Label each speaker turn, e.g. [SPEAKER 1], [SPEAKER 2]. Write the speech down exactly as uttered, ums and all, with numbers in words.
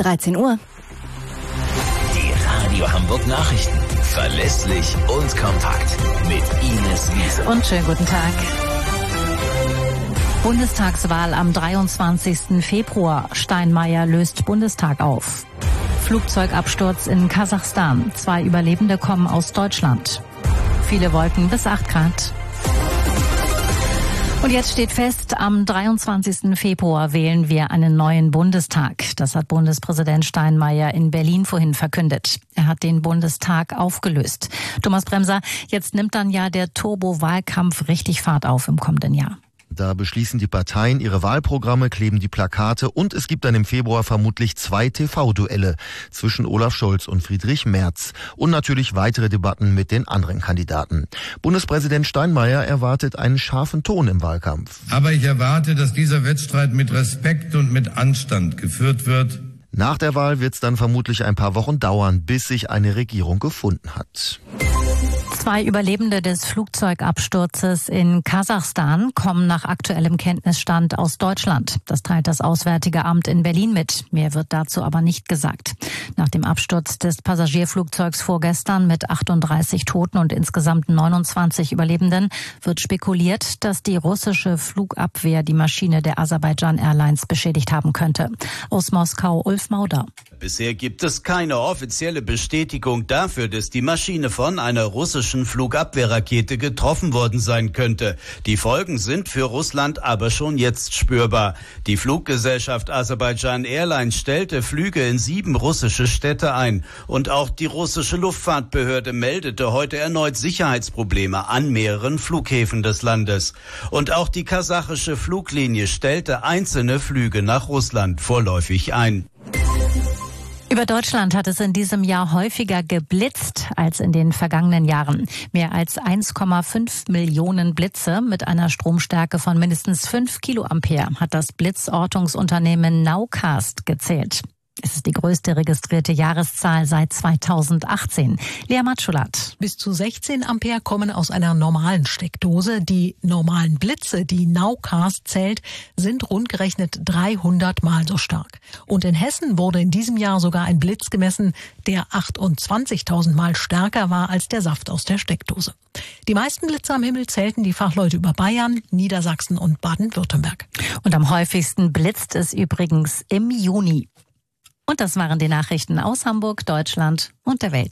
[SPEAKER 1] dreizehn Uhr.
[SPEAKER 2] Die Radio Hamburg Nachrichten. Verlässlich und kompakt. Mit Ines Wiese.
[SPEAKER 3] Und schönen guten Tag. Bundestagswahl am dreiundzwanzigsten Februar. Steinmeier löst Bundestag auf. Flugzeugabsturz in Kasachstan. Zwei Überlebende kommen aus Deutschland. Viele Wolken bis acht Grad. Und jetzt steht fest, am dreiundzwanzigsten Februar wählen wir einen neuen Bundestag. Das hat Bundespräsident Steinmeier in Berlin vorhin verkündet. Er hat den Bundestag aufgelöst. Thomas Bremser, jetzt nimmt dann ja der Turbo-Wahlkampf richtig Fahrt auf im kommenden Jahr.
[SPEAKER 4] Da beschließen die Parteien ihre Wahlprogramme, kleben die Plakate und es gibt dann im Februar vermutlich zwei T V-Duelle zwischen Olaf Scholz und Friedrich Merz und natürlich weitere Debatten mit den anderen Kandidaten. Bundespräsident Steinmeier erwartet einen scharfen Ton im Wahlkampf.
[SPEAKER 5] Aber ich erwarte, dass dieser Wettstreit mit Respekt und mit Anstand geführt wird.
[SPEAKER 4] Nach der Wahl wird es dann vermutlich ein paar Wochen dauern, bis sich eine Regierung gefunden hat.
[SPEAKER 3] Zwei Überlebende des Flugzeugabsturzes in Kasachstan kommen nach aktuellem Kenntnisstand aus Deutschland. Das teilt das Auswärtige Amt in Berlin mit. Mehr wird dazu aber nicht gesagt. Nach dem Absturz des Passagierflugzeugs vorgestern mit achtunddreißig Toten und insgesamt neunundzwanzig Überlebenden wird spekuliert, dass die russische Flugabwehr die Maschine der Aserbaidschan Airlines beschädigt haben könnte. Aus Moskau Ulf Mauder.
[SPEAKER 6] Bisher gibt es keine offizielle Bestätigung dafür, dass die Maschine von einer russischen Flugabwehrrakete getroffen worden sein könnte. Die Folgen sind für Russland aber schon jetzt spürbar. Die Fluggesellschaft Aserbaidschan Airlines stellte Flüge in sieben russische Städte ein. Und auch die russische Luftfahrtbehörde meldete heute erneut Sicherheitsprobleme an mehreren Flughäfen des Landes. Und auch die kasachische Fluglinie stellte einzelne Flüge nach Russland vorläufig ein.
[SPEAKER 3] Über Deutschland hat es in diesem Jahr häufiger geblitzt als in den vergangenen Jahren. Mehr als eins Komma fünf Millionen Blitze mit einer Stromstärke von mindestens fünf Kiloampere hat das Blitzortungsunternehmen Nowcast gezählt. Es ist die größte registrierte Jahreszahl seit zweitausendachtzehn. Lea Matschulat.
[SPEAKER 7] Bis zu sechzehn Ampere kommen aus einer normalen Steckdose. Die normalen Blitze, die Nowcast zählt, sind rundgerechnet dreihundert Mal so stark. Und in Hessen wurde in diesem Jahr sogar ein Blitz gemessen, der achtundzwanzigtausend Mal stärker war als der Saft aus der Steckdose. Die meisten Blitze am Himmel zählten die Fachleute über Bayern, Niedersachsen und Baden-Württemberg.
[SPEAKER 3] Und am häufigsten blitzt es übrigens im Juni. Und das waren die Nachrichten aus Hamburg, Deutschland und der Welt.